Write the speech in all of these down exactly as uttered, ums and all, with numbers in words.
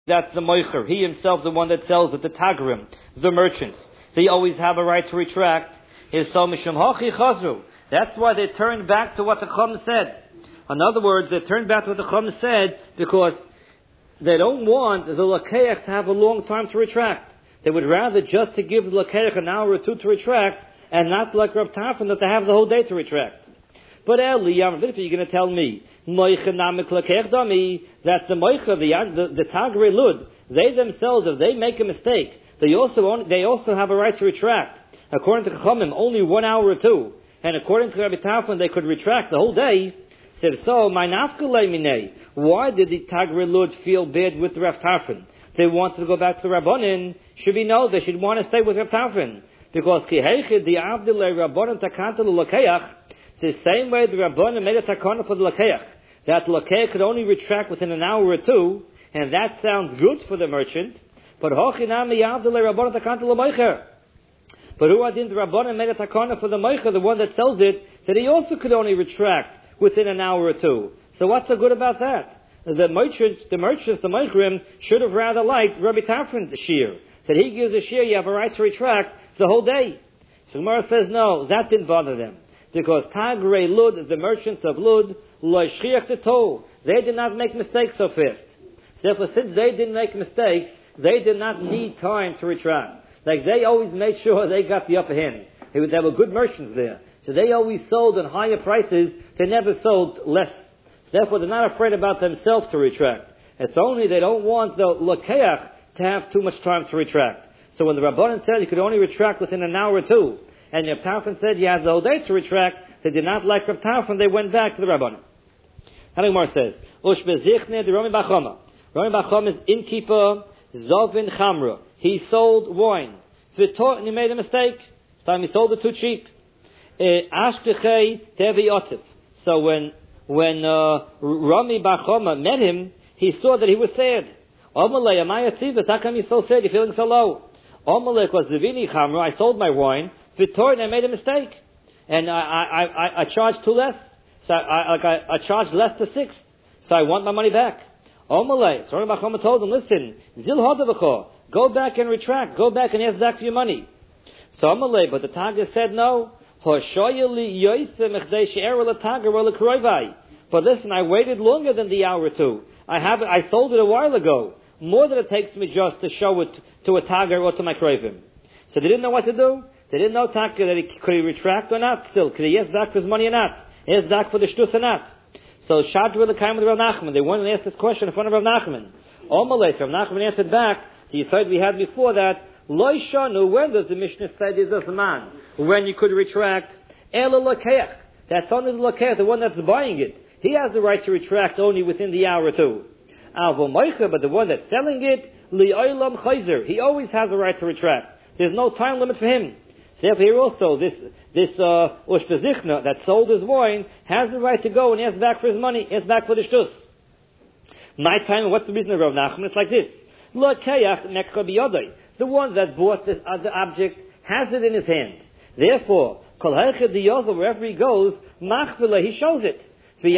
That's the moicher. He himself, the one that sells it, the tagrim, the merchants. They always have a right to retract. His so mishum hachi chazru. That's why they turned back to what the Chum said. In other words, they turned back to what the Chum said because they don't want the lakeach to have a long time to retract. They would rather just to give the lakeach an hour or two to retract and not like Rav Tarfon that they have the whole day to retract. But Eli, you're going to tell me, that's the moicha, the, the, the Tagre Lud. They themselves, if they make a mistake, they also own, they also have a right to retract. According to Chachamim, only one hour or two. And according to Rabbi Tarfon, they could retract the whole day. Said, so, my nafkalei minei. Why did the Tagre Lud feel bad with Rav Tarfon? They wanted to go back to the Rabbanin. Should we know they should want to stay with Rav Tarfon? Because kiheichid the avdilei Rabbanin takantel lakeach. It's the same way the Rabbanim made a takana for the lakeach. That the lakeach could only retract within an hour or two, and that sounds good for the merchant. But hochinami avdilei Rabbanin takantel lamoicher. But who didn't the Rabbanim made a takana for the moicher, the one that sells it, that he also could only retract within an hour or two. So what's so good about that? The merchants, the merchants, the moicherim should have rather liked Rabbi Tarfon's shear. That he gives a shear, you have a right to retract the whole day. So Gemara says, no, that didn't bother them. Because Tagre Lud, the merchants of Lud, lo shchiach the toe. They did not make mistakes so fast. Therefore, since they didn't make mistakes, they did not need time to retract. Like they always made sure they got the upper hand. There were good merchants there. So they always sold on higher prices. They never sold less. Therefore, they're not afraid about themselves to retract. It's only they don't want the lakeach to have too much time to retract. So when the Rabbanan said you could only retract within an hour or two, and Rav Tarfon said you had the whole day to retract, they did not like Rav Tarfon, they went back to the Rabbanan. Hanigmar says, Ush bezichne de Rami Bachoma. Rami Bachoma is innkeeper, Zovin Chamra. He sold wine. V'tor, and he made a mistake. This time he sold it too cheap. Ashkechei tevi otif. So when when uh, Rami Bachoma met him, he saw that he was sad. Omalei, amaya tzivas, how come you're so sad? You're feeling so low. Omalei, was zivini chamra. I sold my wine. V'tor, and I made a mistake, and I I I, I charged too less. So I like I, I charged less to six. So I want my money back. Omalei, so Rami Bachoma told him, listen, zil hodavacho. Go back and retract. Go back and ask back for your money. So Amalei, but the Taga said no. But listen, I waited longer than the hour or two. I have it, I sold it a while ago. More than it takes me just to show it to a Taga or to my Krovim. So they didn't know what to do. They didn't know Taga that he, could he retract or not still. Could he ask back for his money or not? Ask back for the shtus or not? So Shadra the came with Rav Nachman. They went and asked this question in front of Rav Nachman. Amalei, so Rav Nachman answered back. The aside we had before that, Lo Shanu, when does the Mishnah say this is a man? When you could retract, Ela Lakeach. That's only the Lakeach, the one that's buying it. He has the right to retract only within the hour or two. Avo Moicha, but the one that's selling it, Li Olam Chayzer. He always has the right to retract. There's no time limit for him. So therefore here also, this, this, uh, Ushpezichna that sold his wine has the right to go and ask back for his money, ask back for the shtus. My time, what's the reason of Rav Nachman? It's like this. The one that bought this other object has it in his hand. Therefore, wherever he goes, he shows it.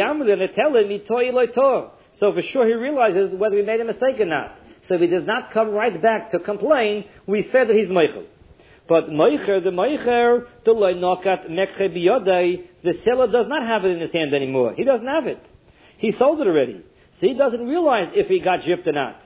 So for sure he realizes whether he made a mistake or not. So if he does not come right back to complain, we said that he's meichel. But meicher, the meicher, the seller does not have it in his hand anymore. He doesn't have it. He sold it already. So he doesn't realize if he got gypped or not.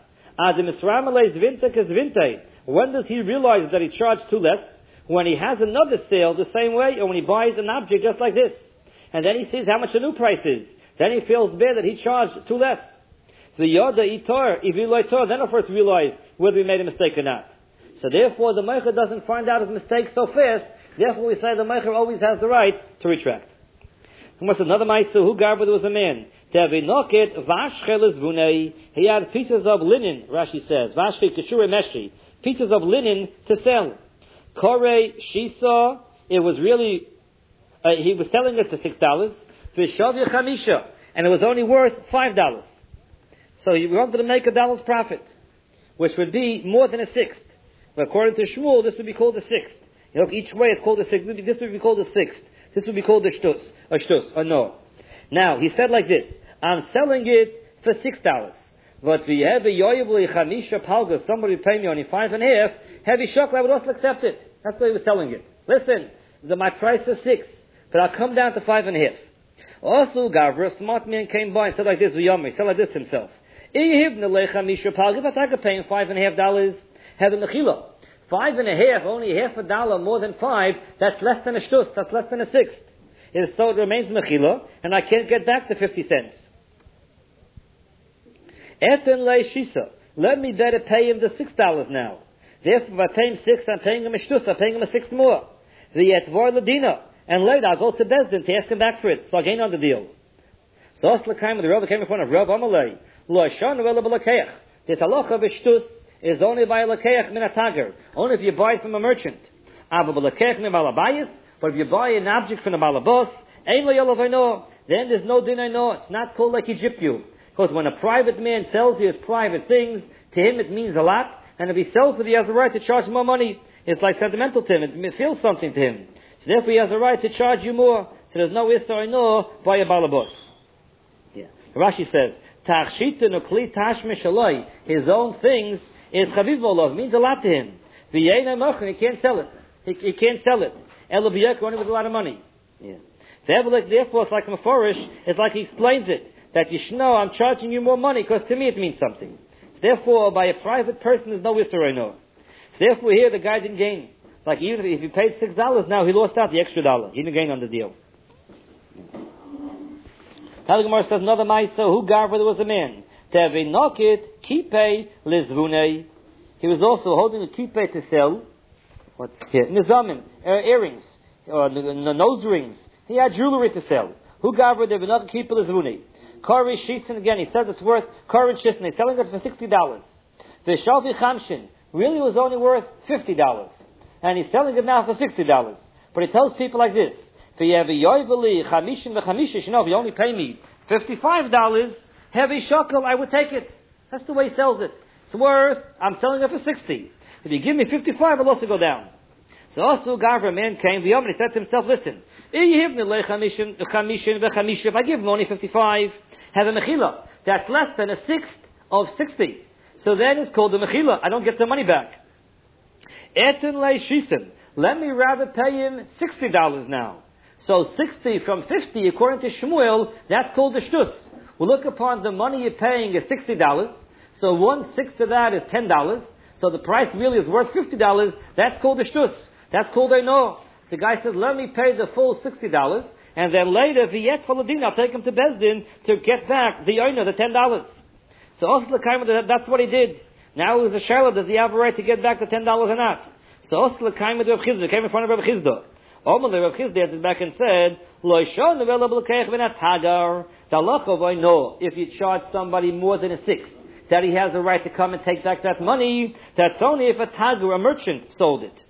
When does he realize that he charged too less? When he has another sale the same way, or when he buys an object just like this. And then he sees how much the new price is. Then he feels bad that he charged too less. The Yoda Itar, if he Itar, then of course realize whether he made a mistake or not. So therefore the Meicher doesn't find out his mistake so fast. Therefore we say the Meicher always has the right to retract. What's another Meister? Who Garber was a man? He had pieces of linen, Rashi says, Vashche Keshure Meshri, pieces of linen to sell. Kore Shisa, it was really, uh, he was selling it for six dollars. Vishavya Chamisha, and it was only worth five dollars. So he wanted to make a dollar's profit, which would be more than a sixth. But according to Shmuel, this would be called a sixth. You know, each way it's called a sixth. This would be called a sixth. This would be called a shtus, a shtus, or no. Now, he said like this, I'm selling it for six dollars. But we have a yoyevli chamisha palga, somebody pay me only five and a half, heavy shock, I would also accept it. That's the way he was telling it. Listen, the, my price is six, but I'll come down to five and a half. Also, Gavra, a smart man came by and said like this, he said like this to himself. If I could pay him five and a half dollars, have a mechila. Five and a half, only half a dollar more than five, that's less than a shtus, that's less than a sixth. It, so it remains mechila, and I can't get back to fifty cents. Eten le shisa. Let me better pay him the six dollars now. Therefore, if I pay him six, I'm paying him a shtus, I'm paying him a six more. The etvor ladina. And later I'll go to Bezdin to ask him back for it, so I'll gain on the deal. So Oslakaim, the Rav came in front of Rav Amalei. Lo Shon Vela B'Lakeach. This halacha v'shtus is only by a lakeach min a tager. Only if you buy it from a merchant. Ava b'lakeach min balabayis. But if you buy an object from a balabos, ein lo yolav eino. Then there's no din eino. It's not called like Egyptu. Because when a private man sells you his private things, to him it means a lot. And if he sells it, he has a right to charge more money. It's like sentimental to him. It feels something to him. So therefore he has a right to charge you more. So there's no issa eino by a balabos. Yeah. Rashi says, Tachshita nukli tashmish aloi. His own things is chaviv olov, means a lot to him. V'yeina mochin, he can't sell it. He, he can't sell it. Elo b'yek, only with a lot of money. Yeah. Therefore, it's like Meforish, it's like he explains it, that you should know, I'm charging you more money, because to me it means something. So therefore, by a private person, there's no issur I know. So therefore, here the guy didn't gain. Like even if he paid six dollars now, he lost out the extra dollar. He didn't gain on the deal. Talmud says another ma'isa, who garver there was a man. Teve nokit kipe lizvunei. He was also holding a kipe to sell. What's here? Nizamim, uh, earrings, or uh, n- nose rings. He had jewelry to sell. Who garver teve nokit kipe lizvunei. Kari shitsin again. He says it's worth kari shitsin. He's selling it for sixty dollars. The shalvi chamshin really was only worth fifty dollars, and he's selling it now for sixty dollars. But he tells people like this. If you only pay me fifty-five dollars, heavy shekel, I would take it. That's the way he sells it. It's worth, I'm selling it for sixty. If you give me fifty-five, I'll also go down. So also, Gavra, man came, the Omni said to himself, listen, if I give him only fifty-five, have a mechila. That's less than a sixth of sixty. So then it's called a mechila. I don't get the money back. Etin le shisim. Let me rather pay him sixty dollars now. So sixty from fifty, according to Shmuel, that's called the shtus. We look upon the money you're paying is sixty dollars. So one sixth of that is ten dollars. So the price really is worth fifty dollars. That's called the shtus. That's called I know. The guy says, let me pay the full sixty dollars. And then later, the yet faladin, I'll take him to Bezdin to get back the oina, the ten dollars. So also that's what he did. Now it was a shaila, does he have a right to get back the ten dollars or not? So also the came in front of Rabbi Chizda. Omar Rav Chizda answered back and said, Lo shon the tagar. The halacha I know if you charge somebody more than a sixth, that he has a right to come and take back that money. That's only if a tagar, a merchant, sold it.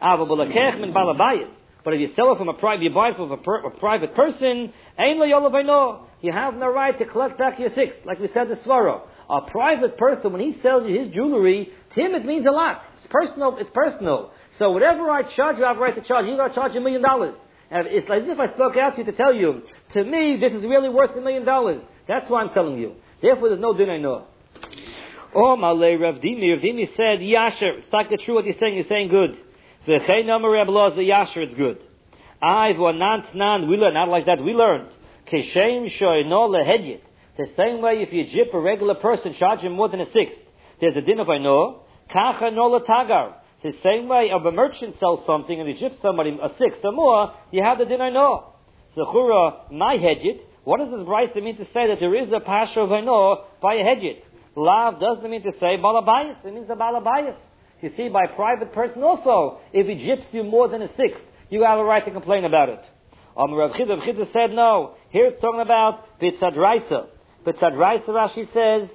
But if you sell it from a private, you buy it from a, per, a private person, ein lo yolav I know. You have no right to collect back your sixth, like we said the svara. A private person, when he sells you his jewelry, to him it means a lot. It's personal. It's personal. So whatever I charge you, I have a right to charge. You got to charge a million dollars. And it's like as if I spoke out to you to tell you, to me, this is really worth a million dollars. That's why I'm selling you. Therefore, there's no din I know. Oh, Malay Rav Dimi. Rav Dimi said, Yasher. It's not true what he's saying. He's saying good. The Chay Number Reb Law, the Yasher, it's good. I've one nant nan. We learned, not like that. We learned. Keshem shoy no lehedyet. The same way if you jip a regular person, charge him more than a sixth. There's a din of I know. Kacha no tagar. The same way if a merchant sells something and you jip somebody a sixth or more, you have the din I know. Zechura, my hedget. What does this Bryce mean to say that there is a pasha of I know by a hedget? Lav doesn't mean to say balabayas. It means a balabayas. You see, by a private person also, if he jips you more than a sixth, you have a right to complain about it. Um, Rav Chizda, Rav Chizda said no. Here it's talking about bitzadraisa. Bitzadraisa, Rashi says,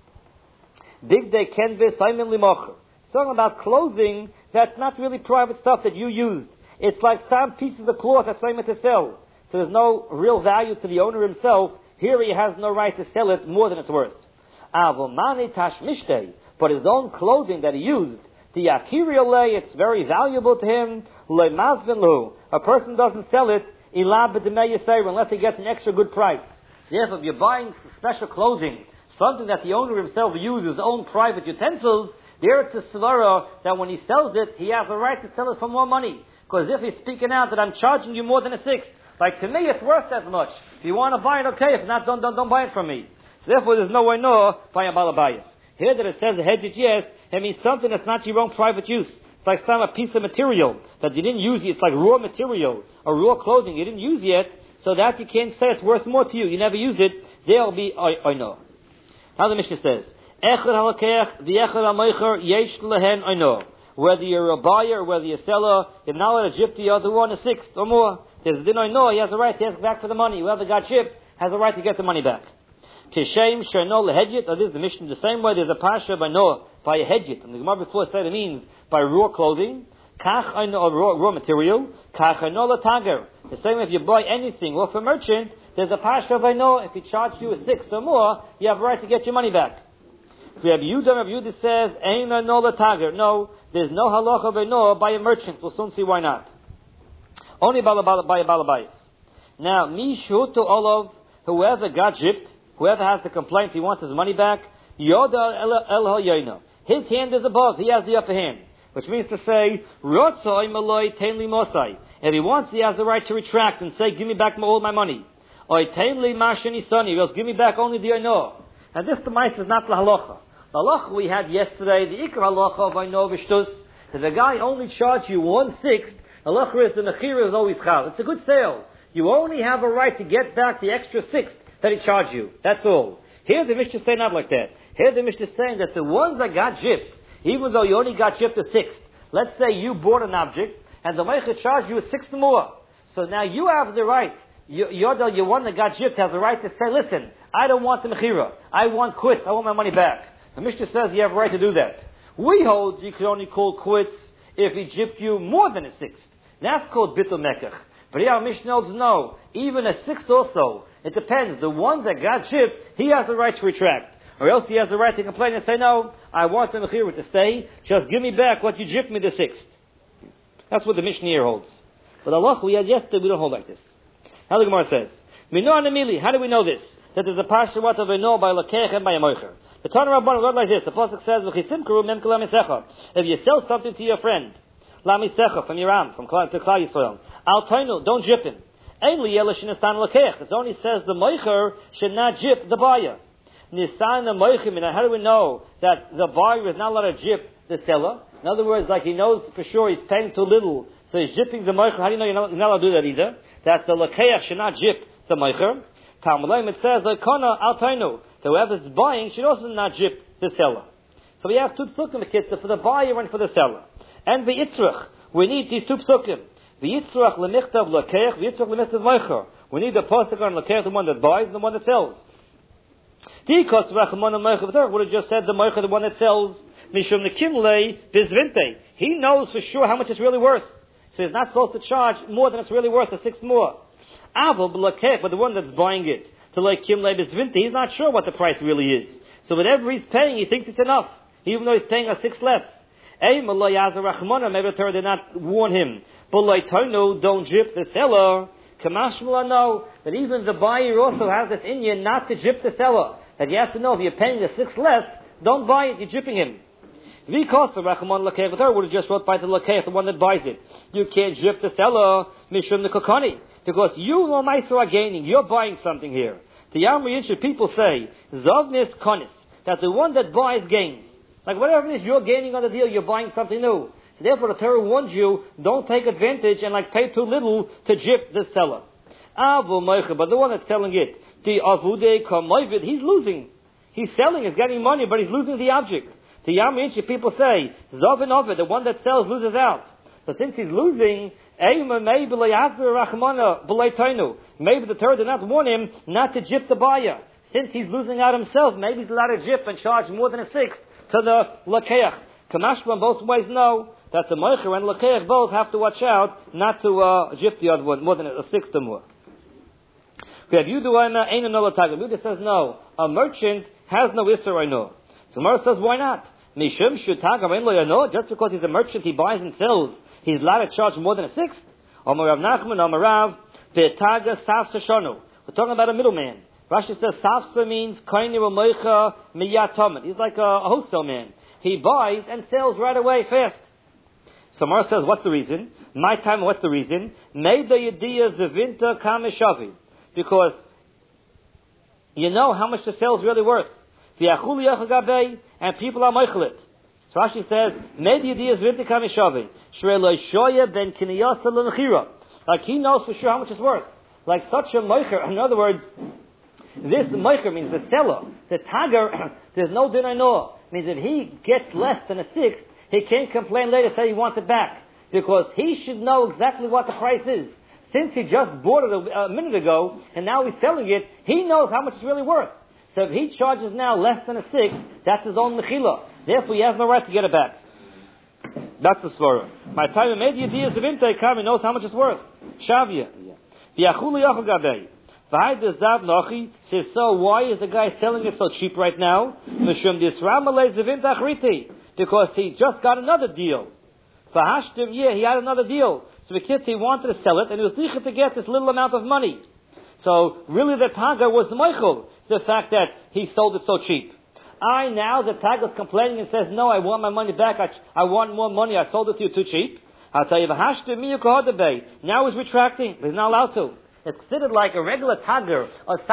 Big day kenve saimim limocher. It's talking about clothing that's not really private stuff that you used. It's like some pieces of cloth that's aiming to sell. So there's no real value to the owner himself. Here he has no right to sell it more than it's worth. Avomani tashmishtei. But his own clothing that he used, the akiri olei, it's very valuable to him. Le'mazvin a person doesn't sell it unless he gets an extra good price. Therefore, if you're buying special clothing something that the owner himself uses, his own private utensils, there it's a svara that when he sells it, he has a right to sell it for more money. Because if he's speaking out that I'm charging you more than a sixth, like to me it's worth that much. If you want to buy it, okay. If not, don't, don't, don't buy it from me. So therefore there's no way no by a balabayas. Here that it says a hedge yes, it means something that's not your own private use. It's like some a piece of material that you didn't use. It's like raw material or raw clothing you didn't use yet, so that you can't say it's worth more to you. You never used it. There'll be I know. Now the Mishnah says, Echad halakech v'echad hamoicher yesh lehen I know. Whether you're a buyer or whether you're a seller, you're not allowed to gyp the other one a sixth or more. There's din I know. He has a right to ask back for the money. Whoever got gypped has a right to get the money back. Kishem sheno lehedjit. Or this is the Mishnah the same way. There's a pasha by Noah by a hedjit, and the Gemara before said it means by raw clothing. Kach I know raw, raw material. Kach I know letager. The same way if you buy anything or for merchant, there's a pasha by Noah. If he charged you a sixth or more, you have a right to get your money back. Rabbi Yehuda, Rabbi Yehuda says, Ein I know letager. No, there's no halacha by Noah by a merchant. We'll soon see why not. Only by a balabayis. Now, mishuto olav, whoever got gypped, whoever has the complaint, he wants his money back, yoda el hayina. His hand is above, he has the upper hand. Which means to say, rotzai maloi tenli mosai. If he wants, he has the right to retract and say, give me back all my money. Or tenli mashani sani, he goes, give me back only the ayno. And this the mice is not the halacha. The halacha we had yesterday, the ikar halacha of ayno v'shtus, if the guy only charged you one-sixth, the halacha is the mechira is always chal. It's a good sale. You only have a right to get back the extra sixth that he charged you. That's all. Here the Mishnah is saying not like that. Here the Mishnah is saying that the ones that got gypped, even though you only got gypped a sixth, let's say you bought an object and the Meicher charged you a sixth more. So now you have the right, you, you're the you one that got gypped has the right to say, listen, I don't want the mechira. I want quits. I want my money back. The Mishnah says you have a right to do that. We hold you can only call quits if he gypped you more than a sixth. That's called bittul mekach. But here our Mishnah holds no. Even a sixth also. It depends. The one that got gypped, he has the right to retract. Or else he has the right to complain and say, no, I want the mechira to stay. Just give me back what you gypped me the sixth. That's what the Mishnah here holds. But Allah, we had yesterday, we don't hold like this. Now the Gemara says, Mino anamili, how do we know this? That there's a parsha what of a no by lakech and by a moicher. The Tanna Rabban wrote like this. The pasuk says, if you sell something to your friend, lamisecha from your am, from Klal to Klal Yisrael, al tainu, don't gyp him. It only says the moicher should not gyp the buyer. Nisan the moicher, how do we know that the buyer is not allowed to gyp the seller? In other words, like he knows for sure he's paying too little, so he's gypping the moicher. How do you know you're not, you're not allowed to do that either? That the lakeach should not gyp the moicher. Talmudim it says the kana al tainu. Whoever's buying should also not gyp the seller. So we have two psukim for the buyer and for the seller. And the itzrach, we need these two psukim. The yitzrach lemichtav lakeach, the yitzrach lemichtav moicher. We need the pasuk on lakeach, the one that buys and the one that sells. Because rachamon moicher would have just said the moicher, the one that sells. Mishum nekimlei bizvinte. He knows for sure how much it's really worth, so he's not supposed to charge more than it's really worth, a sixth more. Aval b'lakeach, but the one that's buying it to like kimlei bizvinte, he's not sure what the price really is. So whatever he's paying, he thinks it's enough, even though he's paying a sixth less. Maybe the Torah did not warn him. But don't gyp the seller. Kamashmala know that even the buyer also has this Indian not to gyp the seller. That you have to know if you're paying a sixth less, don't buy it, you're gypping him. Because the Rachman Lakeach, the Torah would have just wrote by the Lakeach, the one that buys it. You can't gyp the seller, Mishum the Kokani. Because you, no Meiser, are gaining. You're buying something here. The Yamri Yinshur people say, Zovnis Konis, that the one that buys gains. Like whatever it is you're gaining on the deal, you're buying something new. So therefore the Torah warns you, don't take advantage and like pay too little to gyp the seller. But the one that's selling it, the Avude Kamoivid, he's losing. He's selling, he's getting money, but he's losing the object. The Yamri people say, Zovin Ovid, the one that sells loses out. But since he's losing, maybe the Torah did not warn him not to gyp the buyer. Since he's losing out himself, maybe he's allowed to gyp and charge more than a sixth to the lakeach. Kamashma both ways know that the moicher and lakeach both have to watch out not to uh, gyp the other one more than a sixth or more. We have Yuduaina ain't another target. Yudu says no. A merchant has no isser I know. So Mara says why not? Mishum shutagam ain't lo know. Just because he's a merchant, he buys and sells, he's allowed to charge more than a sixth. Omar Rav Nachman, Omar Rav, be'taga saf sashonu. We're talking about a middleman. Rashi says Safsa means Kaini Ramoicha Miyatomit. He's like a, a wholesale man. He buys and sells right away, fast. So Mar says, what's the reason? My time, what's the reason? Meida Yediya Zevinta Kameshavi. Because you know how much the sale is really worth. And people are moichelit. So Rashi says, Meida Yediya Zevinta Kameshavi. Shrelo Shoya ben Kiniyasa L'Nechira. Like he knows for sure how much it's worth. Like such a moicher. In other words, this moicher means the seller, the tager, there's no din no. Means if he gets less than a sixth, he can't complain later, say he wants it back. Because he should know exactly what the price is. Since he just bought it a, a minute ago, and now he's selling it, he knows how much it's really worth. So if he charges now less than a sixth, that's his own mechila. Therefore he has no right to get it back. That's the svara. My time made the idea of Vinte come, he knows how much it's worth. Shavia. V'yachulu yachol gabei. V'hai dezav nochi says, so why is the guy selling it so cheap right now? Mishum disram alei zevint achriti. Because he just got another deal. V'hashtim, yeah, he had another deal. So the kid, he wanted to sell it, and he was eager to get this little amount of money. So really the taga was the meichel, the fact that he sold it so cheap. I now, the taga is complaining and says, no, I want my money back, I, I want more money, I sold it to you too cheap. I'll tell you, v'hashtim mi yukohodabei. Now he's retracting, but he's not allowed to. It's considered like a regular tagar, or